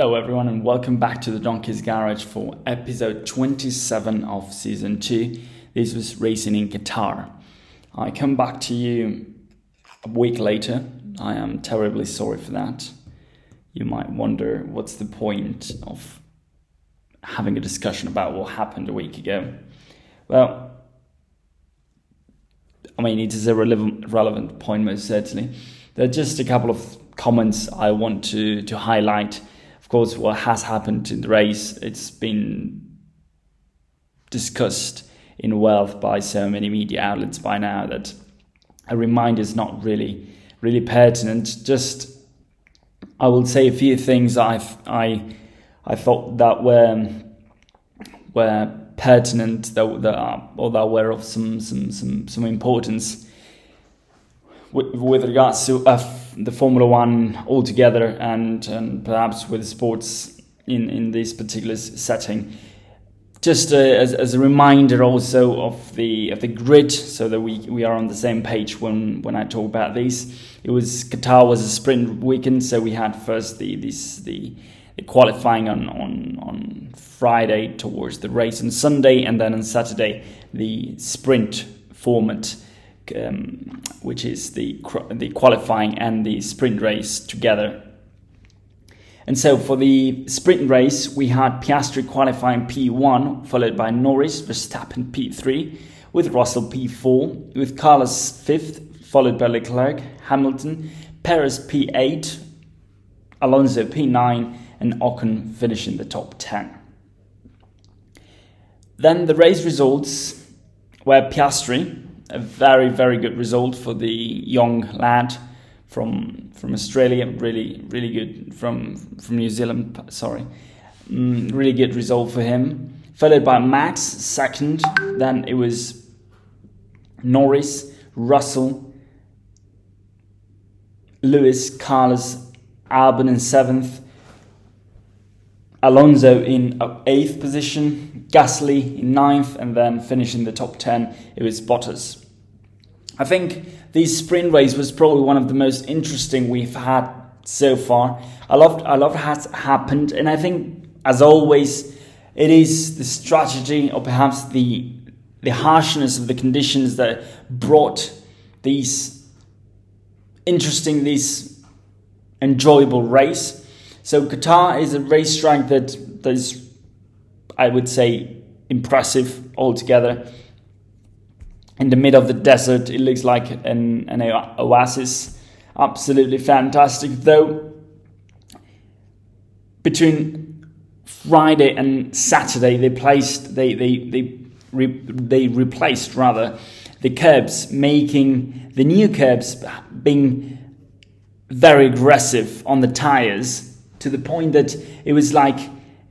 Hello everyone and welcome back to the Donkey's Garage for episode 27 of season 2. This was racing in Qatar. I come back to you a week later. I am terribly sorry for that. You might wonder what's the point of having a discussion about what happened a week ago. Well, I mean, it is a relevant point most certainly. There are just a couple of comments I want to highlight. Of course, what has happened in the race, it's been discussed in wealth by so many media outlets by now that a reminder is not really pertinent. Just, I will say a few things I thought that were pertinent, that were of some importance with regards to the Formula One altogether and perhaps with sports in this particular setting. Just as a reminder also of the grid, so that we are on the same page when I talk about these. Qatar was a sprint weekend, so we had first the qualifying on Friday towards the race on Sunday, and then on Saturday the sprint format, which is the qualifying and the sprint race together. And so for the sprint race, we had Piastri qualifying P1, followed by Norris, Verstappen P3, with Russell P4, with Carlos 5th, followed by Leclerc, Hamilton, Perez P8, Alonso P9, and Ocon finishing the top 10. Then the race results were Piastri, a very, very good result for the young lad from Australia, really good from New Zealand, sorry. Really good result for him. Followed by Max, second. Then it was Norris, Russell, Lewis, Carlos, Albon in 7th. Alonso in 8th position, Gasly in 9th, and then finishing the top 10, it was Bottas. I think this sprint race was probably one of the most interesting we've had so far. I love what has happened, and I think, as always, it is the strategy or perhaps the harshness of the conditions that brought these enjoyable race. So Qatar is a racetrack that is, I would say, impressive altogether. In the middle of the desert, it looks like an oasis. Absolutely fantastic. Though between Friday and Saturday, they replaced the curbs, making the new curbs being very aggressive on the tires, to the point that it was like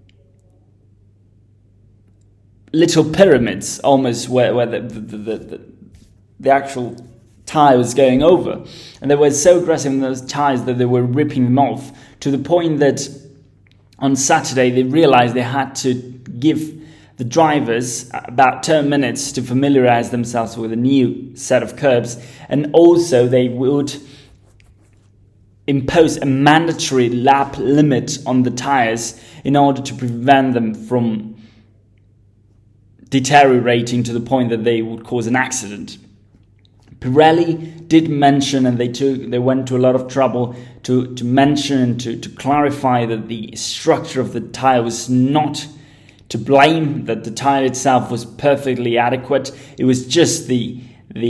little pyramids almost where the actual tire was going over. And they were so aggressive in those tires that they were ripping them off, to the point that on Saturday they realized they had to give the drivers about 10 minutes to familiarize themselves with a new set of curbs, and also they would impose a mandatory lap limit on the tires in order to prevent them from deteriorating to the point that they would cause an accident. Pirelli did mention, and they went to a lot of trouble to mention and to clarify that the structure of the tire was not to blame, that the tire itself was perfectly adequate. It was just the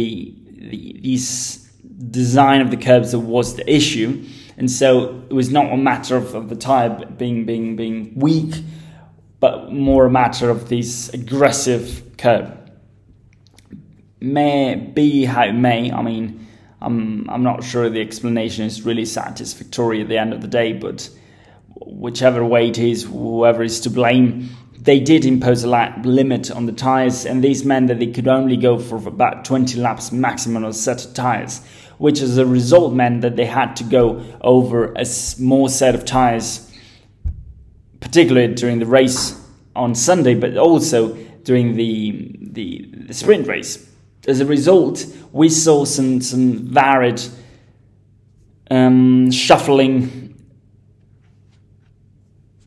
design of the curbs that was the issue, and so it was not a matter of the tire being weak, but more a matter of this aggressive curb. May be how it may. I mean, I'm not sure the explanation is really satisfactory at the end of the day, but whichever way it is, whoever is to blame, they did impose a lap limit on the tires, and this meant that they could only go for about 20 laps maximum on a set of tires, which as a result meant that they had to go over a small set of tires, particularly during the race on Sunday, but also during the sprint race. As a result, we saw some varied shuffling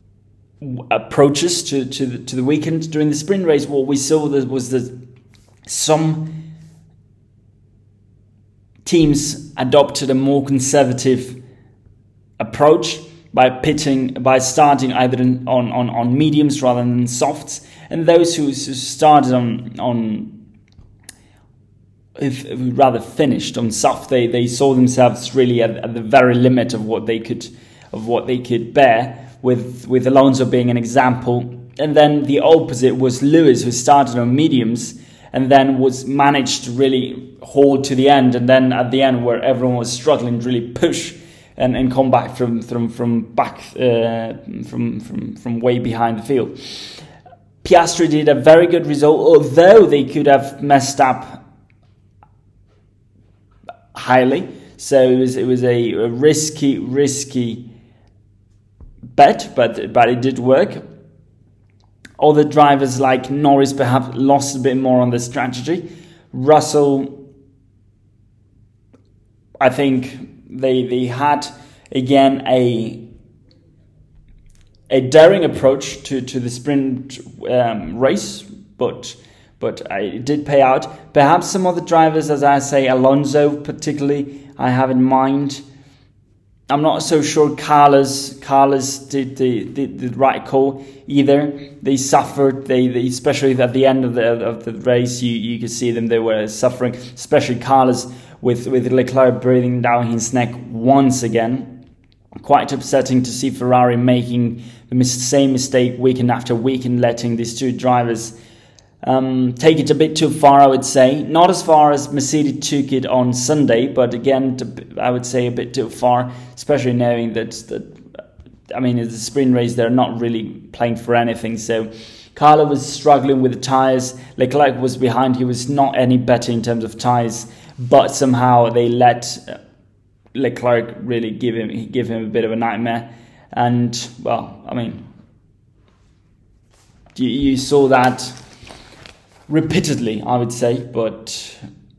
approaches to the weekend. During the sprint race, what we saw was that some teams adopted a more conservative approach by starting either on mediums rather than softs, and those who started rather finished on soft, they saw themselves really at the very limit of what they could bear, with Alonso being an example. And then the opposite was Lewis, who started on mediums and then was managed to really hold to the end, and then at the end where everyone was struggling, really push and come back from way behind the field. Piastri did a very good result, although they could have messed up highly. So it was a risky bet, but it did work. Other drivers like Norris perhaps lost a bit more on the strategy. Russell, I think they had again a daring approach to the sprint race, but it did pay out. Perhaps some other drivers, as I say, Alonso particularly, I have in mind. I'm not so sure Carlos did the right call either. They suffered. They especially at the end of the race, you could see them. They were suffering, especially Carlos with Leclerc breathing down his neck once again. Quite upsetting to see Ferrari making the same mistake weekend after weekend, letting these two drivers take it a bit too far, I would say. Not as far as Mercedes took it on Sunday, but again, I would say a bit too far, especially knowing that it's a sprint race, they're not really playing for anything. So Carlo was struggling with the tyres. Leclerc was behind. He was not any better in terms of tyres, but somehow they let Leclerc really give him a bit of a nightmare. And, well, you saw that repeatedly, I would say, but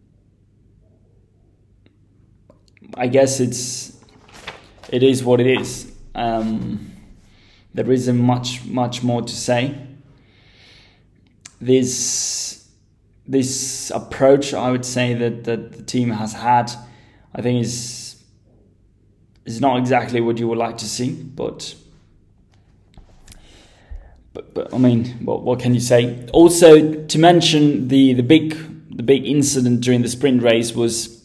I guess it is what it is. There isn't much more to say. This approach, I would say, that the team has had, I think is not exactly what you would like to see, but what can you say? Also, to mention the big incident during the sprint race was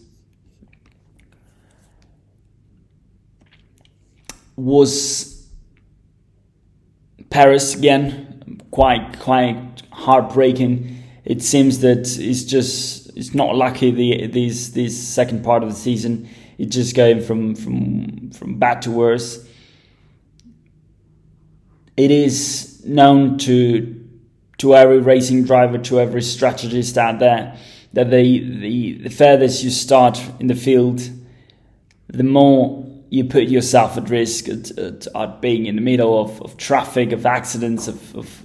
Paris again. Quite heartbreaking. It seems that it's not lucky. This second part of the season, it's just going from bad to worse. It is known to every racing driver, to every strategist out there, that the furthest you start in the field, the more you put yourself at risk at being in the middle of traffic, of accidents, of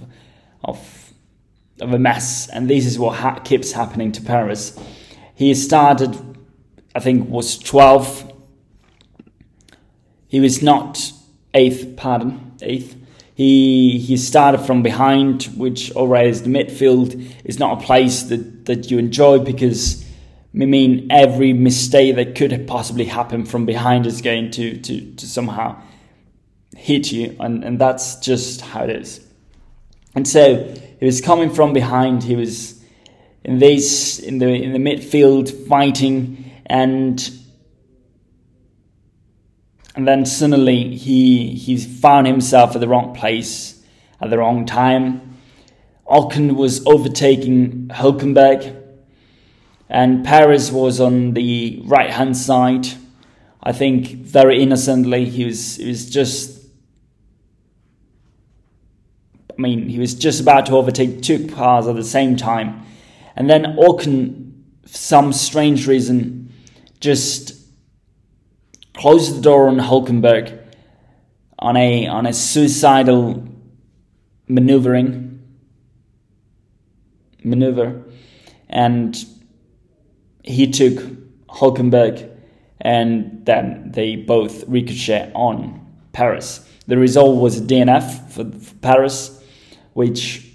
a mess. And this is what keeps happening to Paris. He started, I think, was 12th. He was not 8th. He started from behind, which already is the midfield. Is not a place that you enjoy, because every mistake that could possibly happen from behind is going to somehow hit you, and that's just how it is. And so he was coming from behind. He was in the midfield fighting, and then suddenly he found himself at the wrong place at the wrong time. Ocon was overtaking Hülkenberg, and Perez was on the right-hand side. I think very innocently, he was just about to overtake two cars at the same time. And then Ocon, for some strange reason, just closed the door on Hülkenberg on a suicidal maneuver, and he took Hülkenberg, and then they both ricochet on Paris. The result was a DNF for Paris, which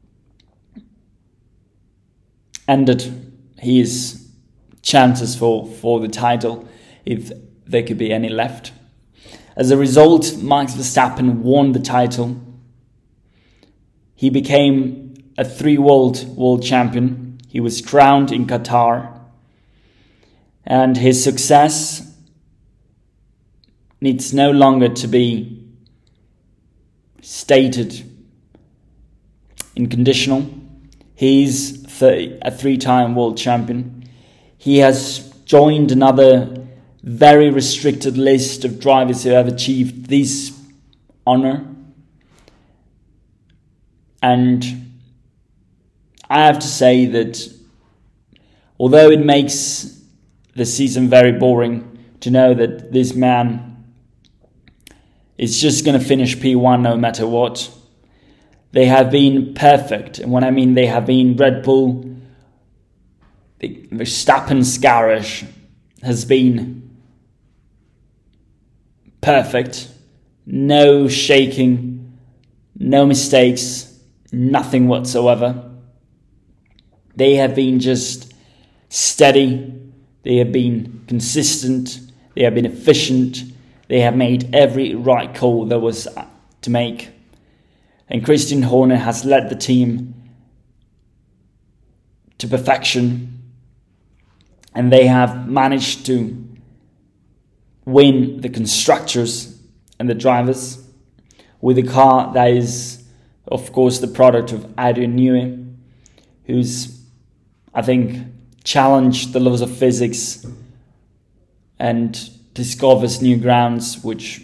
ended his chances for the title, if there could be any left. As a result, Max Verstappen won the title. He became a 3-world world champion. He was crowned in Qatar. And his success needs no longer to be stated in conditional. He's a 3-time world champion. He has joined another very restricted list of drivers who have achieved this honor. And I have to say that although it makes the season very boring to know that this man is just going to finish P1 no matter what, they have been perfect. And when I mean they have been, Red Bull, the Verstappen's garage has been perfect. No shaking, no mistakes, nothing whatsoever. They have been just steady. They have been consistent. They have been efficient. They have made every right call there was to make. And Christian Horner has led the team to perfection. And they have managed to win the constructors and the drivers with a car that is, of course, the product of Adrian Newey, who's, I think, challenged the laws of physics and discovers new grounds, which,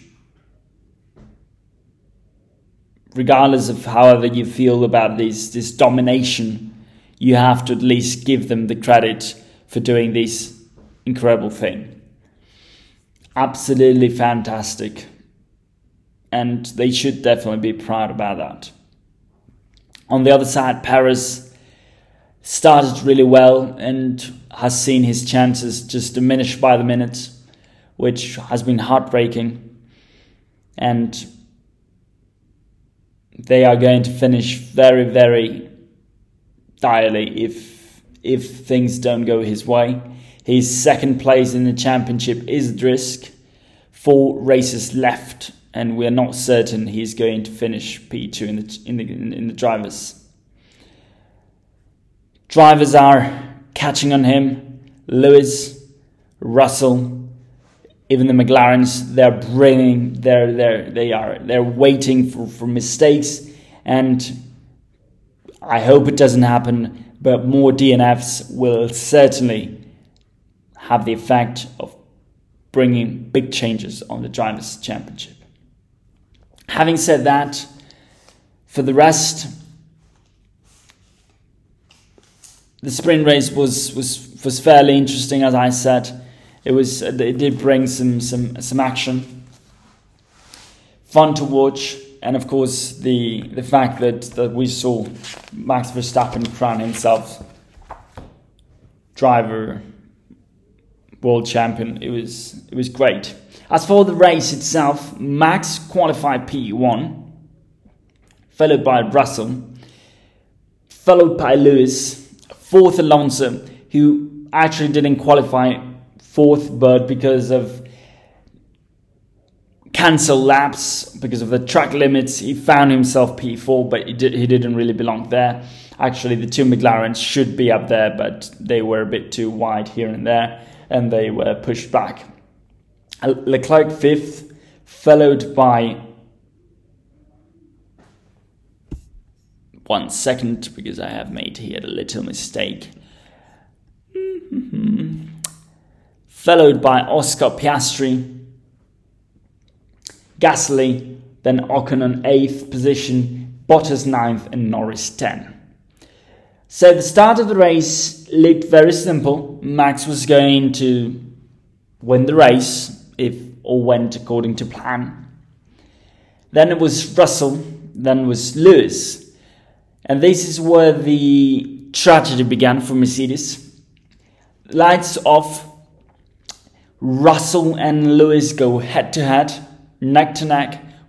regardless of however you feel about this domination, you have to at least give them the credit for doing this incredible thing. Absolutely fantastic. And they should definitely be proud about that. On the other side, Perez started really well and has seen his chances just diminish by the minute, which has been heartbreaking. And they are going to finish very, very direly if things don't go his way. His second place in the championship is at risk. 4 races left, and we're not certain he's going to finish P2 in the drivers. Drivers are catching on him. Lewis, Russell, even the McLarens, they're bringing, they're waiting for mistakes, and I hope it doesn't happen. But more DNFs will certainly have the effect of bringing big changes on the Drivers' Championship. Having said that, for the rest, the sprint race was fairly interesting, as I said. It did bring some action, fun to watch, and of course the fact that we saw Max Verstappen crown himself driver world champion. It was great. As for the race itself, Max qualified P1, followed by Russell, followed by Lewis, 4th Alonso, who actually didn't qualify 4th, but because of cancelled laps, because of the track limits, he found himself P4, but he didn't really belong there. Actually, the 2 McLarens should be up there, but they were a bit too wide here and there, and they were pushed back. Leclerc 5th, followed by 1 second, because I have made here a little mistake. Followed by Oscar Piastri, Gasly, then Ocon on 8th position, Bottas 9th, and Norris 10th. So the start of the race looked very simple. Max was going to win the race if all went according to plan. Then it was Russell, then was Lewis. And this is where the tragedy began for Mercedes. Lights off, Russell and Lewis go head to head, neck to neck,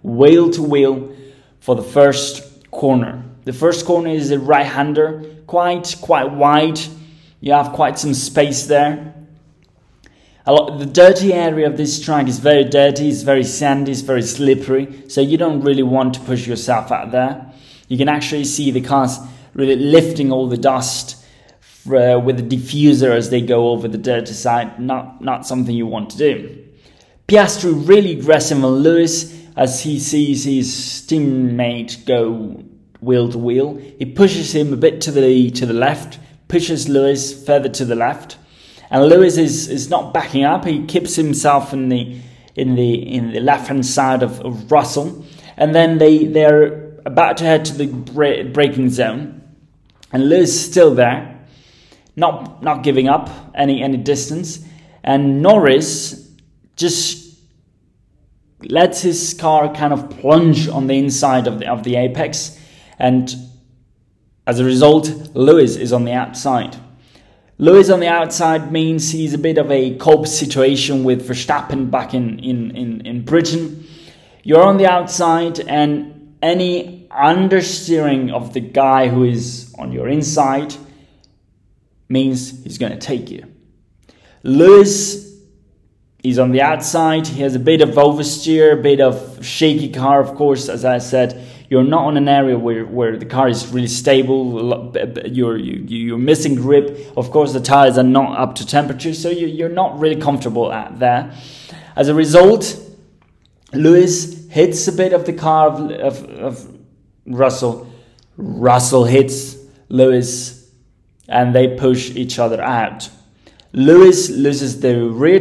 wheel to wheel for the first corner. The first corner is a right-hander, quite wide. You have quite some space there. The dirty area of this track is very dirty, it's very sandy, it's very slippery, so you don't really want to push yourself out there. You can actually see the cars really lifting all the dust with the diffuser as they go over the dirty side. Not something you want to do. Piastri really aggressive on Lewis as he sees his teammate go wheel to wheel. He pushes him a bit to the left, pushes Lewis further to the left. And Lewis is not backing up. He keeps himself in the left-hand side of Russell, and then they're about to head to the braking zone, and Lewis is still there, not giving up any distance, and Norris just lets his car kind of plunge on the inside of the apex, and as a result, Lewis is on the outside. Lewis on the outside means he's a bit of a cope situation with Verstappen back in Britain. You're on the outside, and any understeering of the guy who is on your inside means he's going to take you. Lewis is on the outside. He has a bit of oversteer, a bit of shaky car, of course. As I said, you're not on an area where the car is really stable. You're missing grip. Of course, the tires are not up to temperature, so you're not really comfortable at there. As a result, Lewis hits a bit of the car of Russell. Russell hits Lewis, and they push each other out. Lewis loses the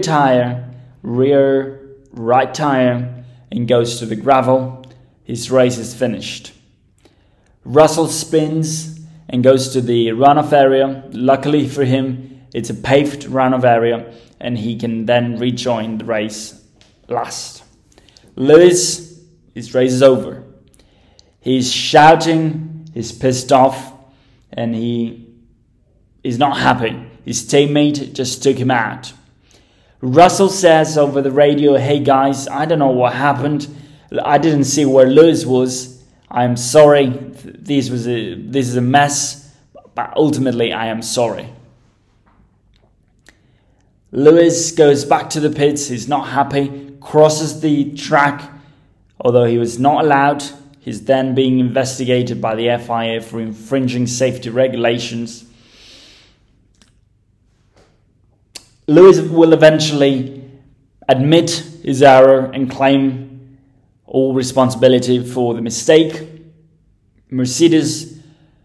rear right tire, and goes to the gravel. His race is finished. Russell spins and goes to the runoff area. Luckily for him, it's a paved runoff area, and he can then rejoin the race last. Lewis, his race is over. He's shouting, he's pissed off, and he is not happy. His teammate just took him out. Russell says over the radio, "Hey guys, I don't know what happened. I didn't see where Lewis was. I'm sorry. This is a mess, but ultimately I am sorry." Lewis goes back to the pits. He's not happy. Crosses the track, although he was not allowed. He's then being investigated by the FIA for infringing safety regulations. Lewis will eventually admit his error and claim all responsibility for the mistake. Mercedes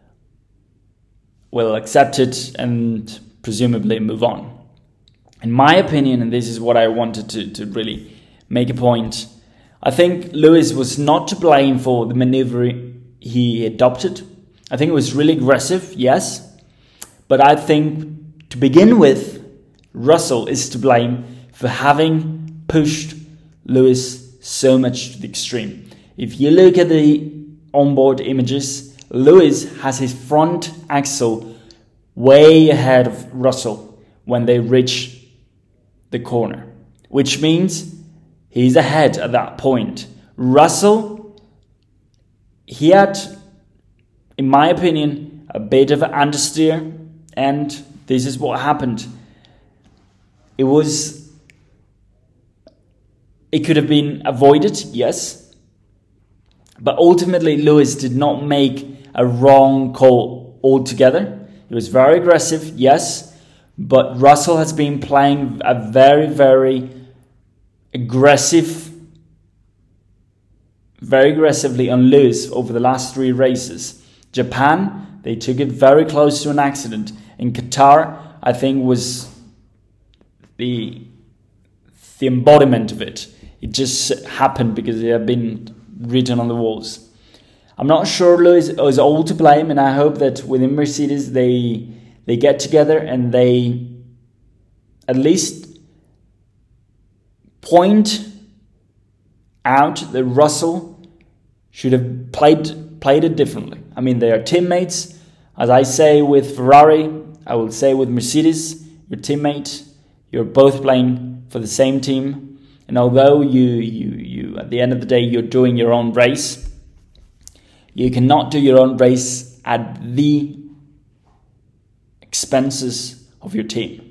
will accept it and presumably move on. In my opinion, and this is what I wanted to really make a point, I think Lewis was not to blame for the maneuver he adopted. I think it was really aggressive, yes, but I think to begin with, Russell is to blame for having pushed Lewis so much to the extreme. If you look at the onboard images, Lewis has his front axle way ahead of Russell when they reach the corner, which means he's ahead at that point. Russell, he had, in my opinion, a bit of an understeer, and this is what happened. It could have been avoided, yes, but ultimately Lewis did not make a wrong call altogether. He was very aggressive, yes, but Russell has been playing a very, very aggressively on Lewis over the last 3 races. Japan, they took it very close to an accident. In Qatar, I think was the embodiment of it. It just happened because it had been written on the walls. I'm not sure Lewis is all to blame, and I hope that within Mercedes they get together and they at least point out that Russell should have played it differently. I mean, they are teammates. As I say with Ferrari, I will say with Mercedes, your teammate, you're both playing for the same team. And although you at the end of the day, you're doing your own race. You cannot do your own race at the expenses of your team.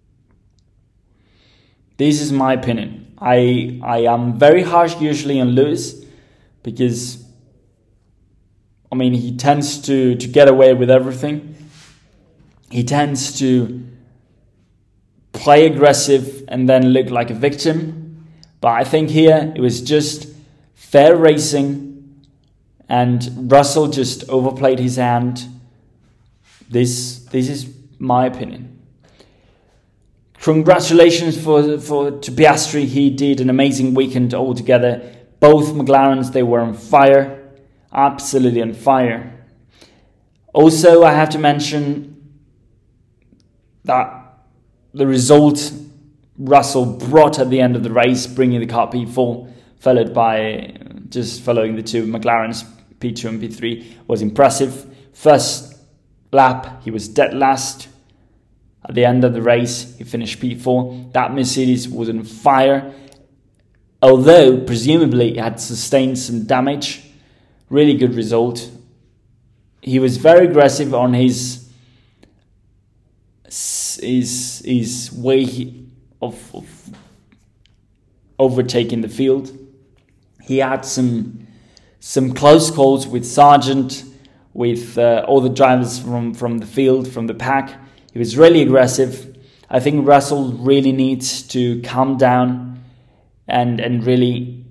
This is my opinion. I am very harsh usually on Lewis because, I mean, he tends to get away with everything. He tends to play aggressive and then look like a victim. But I think here it was just fair racing and Russell just overplayed his hand. This is my opinion. Congratulations to Piastri. He did an amazing weekend altogether. Both McLarens, they were on fire. Absolutely on fire. Also, I have to mention that the result Russell brought at the end of the race, bringing the car P4, followed by just following the two McLarens, P2 and P3, was impressive. First lap, he was dead last. At the end of the race, he finished P4. That Mercedes was on fire. Although, presumably, it had sustained some damage. Really good result. He was very aggressive on his way of overtaking the field. He had some close calls with Sargent, with all the drivers from the field, from the pack. He was really aggressive. I think Russell really needs to calm down and really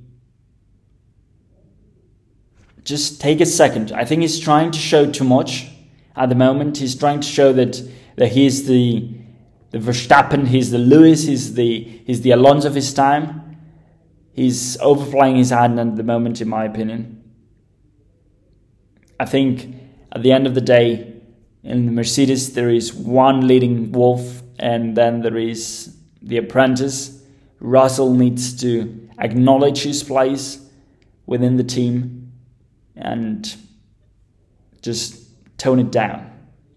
just take a second. I think he's trying to show too much at the moment. He's trying to show that he's the Verstappen, he's the Lewis, he's the Alonso of his time. He's overplaying his hand at the moment, in my opinion. I think at the end of the day, in the Mercedes, there is one leading wolf, and then there is the apprentice. Russell needs to acknowledge his place within the team and just tone it down.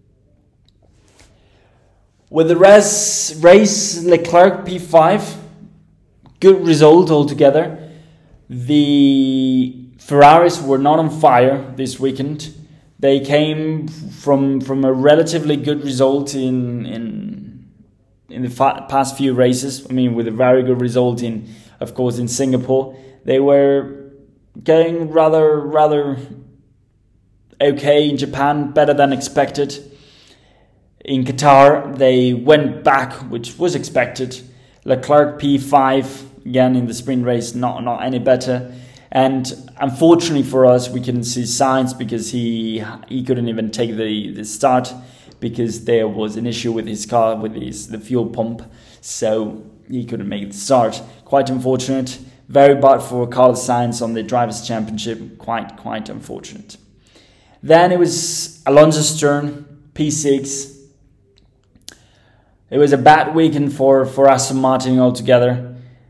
With the race, Leclerc P5, good result altogether. The Ferraris were not on fire this weekend. They came from a relatively good result in the past few races. I mean, with a very good result of course, in Singapore. They were going rather okay in Japan, better than expected. In Qatar, they went back, which was expected. Leclerc P5 again in the sprint race, not any better. And unfortunately for us, we couldn't see Sainz because he couldn't even take the start because there was an issue with his car, with the fuel pump. So he couldn't make the start. Quite unfortunate. Very bad for Carlos Sainz on the Drivers' Championship. Quite unfortunate. Then it was Alonso's turn, P6. It was a bad weekend for Aston Martin altogether.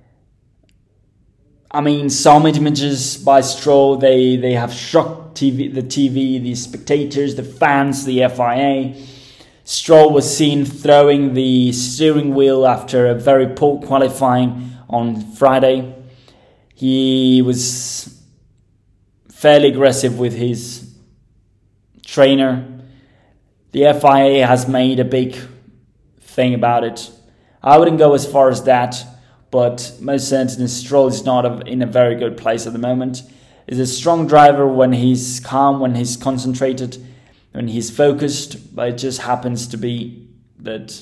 I mean, some images by Stroll, they have shocked the TV, the spectators, the fans, the FIA. Stroll was seen throwing the steering wheel after a very poor qualifying on Friday. He was fairly aggressive with his trainer. The FIA has made a big thing about it. I wouldn't go as far as that. But most certainly Stroll is not in a very good place at the moment. He's a strong driver when he's calm, when he's concentrated, when he's focused. But it just happens to be that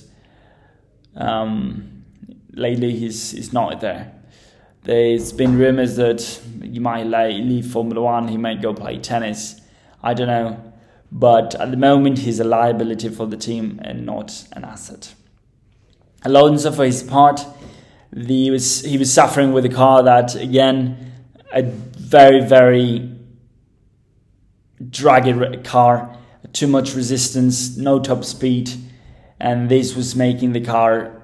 lately he's not there. There's been rumours that he might leave Formula One, he might go play tennis. I don't know. But at the moment he's a liability for the team and not an asset. Alonso, for his part, he was suffering with a car that, again, a very draggy car, too much resistance, no top speed, and this was making the car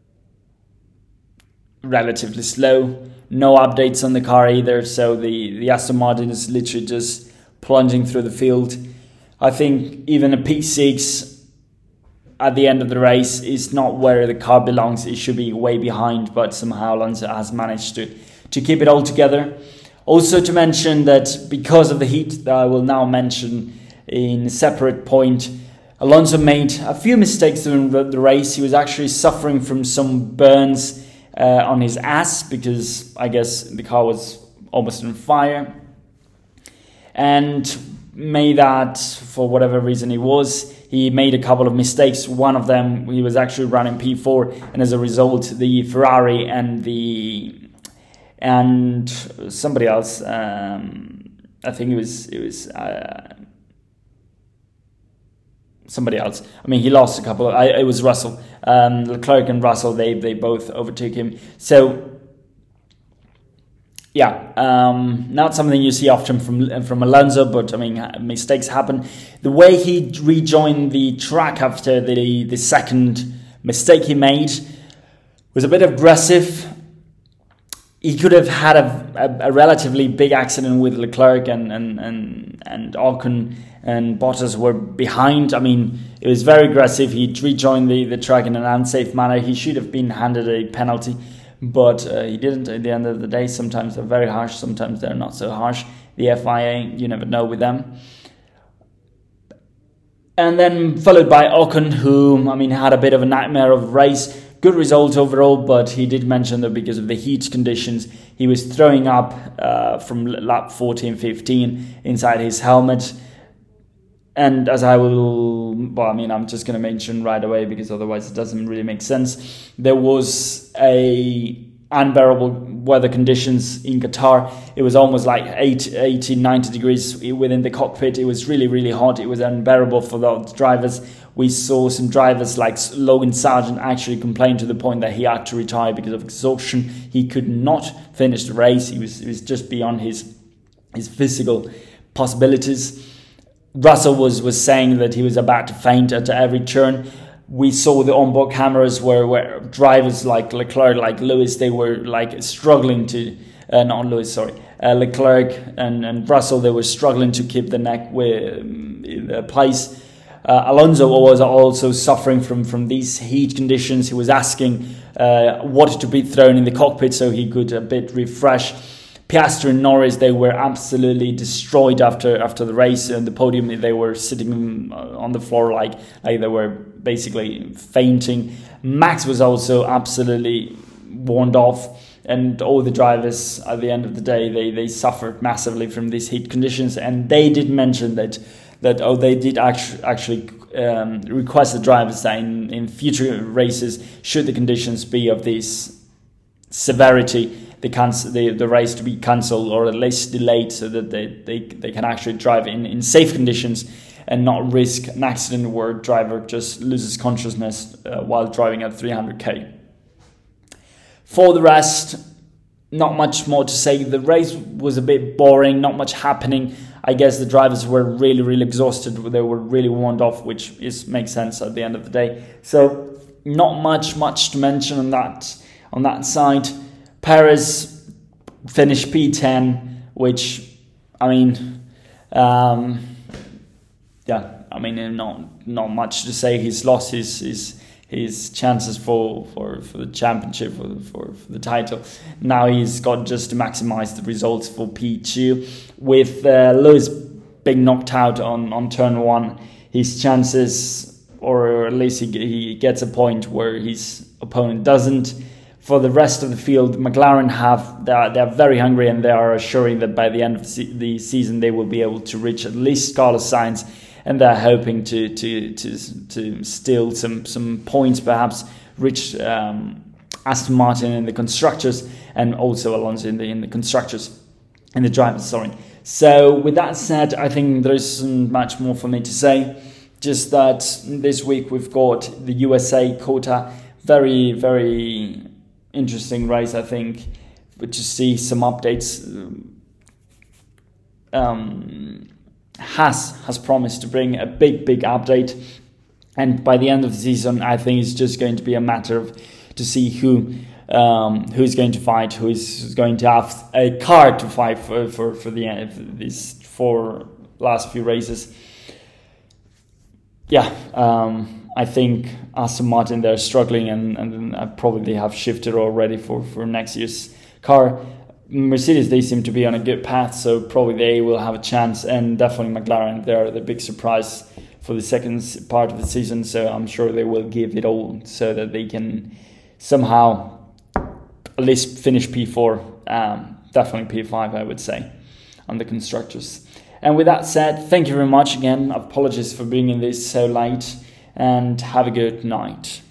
relatively slow. No updates on the car either, so the Aston Martin is literally just plunging through the field. I think even a P6 at the end of the race is not where the car belongs. It should be way behind, but somehow Alonso has managed to to keep it all together. Also to mention that because of the heat that I will now mention in a separate point, Alonso made a few mistakes during the race. He was actually suffering from some burns on his ass because I guess the car was almost on fire. And made that, for whatever reason he made a couple of mistakes. One of them, he was actually running P4, and as a result, the Ferrari and somebody else, I think it was somebody else. I mean, he lost a couple. It was Russell, Leclerc and Russell. They both overtook him. So yeah, not something you see often from Alonso, but I mean, mistakes happen. The way he rejoined the track after the second mistake he made was a bit aggressive. He could have had a relatively big accident with Leclerc and Ocon, and Bottas were behind. I mean, it was very aggressive. He rejoined the track in an unsafe manner. He should have been handed a penalty, but he didn't. At the end of the day, sometimes they're very harsh, sometimes they're not so harsh. The FIA, you never know with them. And then followed by Ocon, who, I mean, had a bit of a nightmare of a race. Good result overall, but he did mention that because of the heat conditions, he was throwing up from lap 14, 15 inside his helmet. And as I will, well, I mean, I'm just going to mention right away because otherwise it doesn't really make sense. There was a unbearable weather conditions in Qatar. It was almost like 80, 90 degrees within the cockpit. It was really, really hot. It was unbearable for the drivers. We saw some drivers like Logan Sargent actually complain to the point that he had to retire because of exhaustion. He could not finish the race. He was just beyond his physical possibilities. Russell was saying that he was about to faint at every turn. We saw the onboard cameras where drivers like Leclerc, like Lewis, they were like struggling to, not Lewis, sorry, Leclerc and Russell, they were struggling to keep the neck in place. Alonso was also suffering from these heat conditions. He was asking what to be thrown in the cockpit so he could a bit refresh. Piastri and Norris, they were absolutely destroyed after the race and the podium. They were sitting on the floor like they were basically fainting. Max was also absolutely worn off, and all the drivers at the end of the day they suffered massively from these heat conditions. And they did mention that they did actually request the drivers that in future races, should the conditions be of this severity, the race to be cancelled or at least delayed, so that they can actually drive in safe conditions and not risk an accident where a driver just loses consciousness while driving at 300k. For the rest, not much more to say. The race was a bit boring, not much happening. I guess the drivers were really, really exhausted. They were really worn off, which makes sense at the end of the day. So not much to mention on that side. Perez finished P10, which, I mean, not much to say. He's lost his chances for the championship, for the title. Now he's got just to maximize the results for P2. With Lewis being knocked out on turn 1, his chances, or at least he gets a point where his opponent doesn't. For the rest of the field, McLaren they're very hungry, and they are assuring that by the end of the season they will be able to reach at least Carlos Sainz, and they're hoping to steal some points, perhaps reach Aston Martin in the constructors, and also Alonso in the constructors, in the drivers, sorry. So with that said, I think there isn't much more for me to say. Just that this week we've got the USA quota, very, very interesting race, I think, but to see some updates. Has promised to bring a big update, and by the end of the season, I think it's just going to be a matter of to see who's going to fight, who's going to have a car to fight for the end of these 4 last few races. Yeah, I think Aston Martin, they're struggling, and probably have shifted already for next year's car. Mercedes, they seem to be on a good path, so probably they will have a chance, and definitely McLaren, they're the big surprise for the second part of the season, so I'm sure they will give it all so that they can somehow at least finish P4, definitely P5, I would say, on the constructors. And with that said, thank you very much again. Apologies for bringing this so late, and have a good night.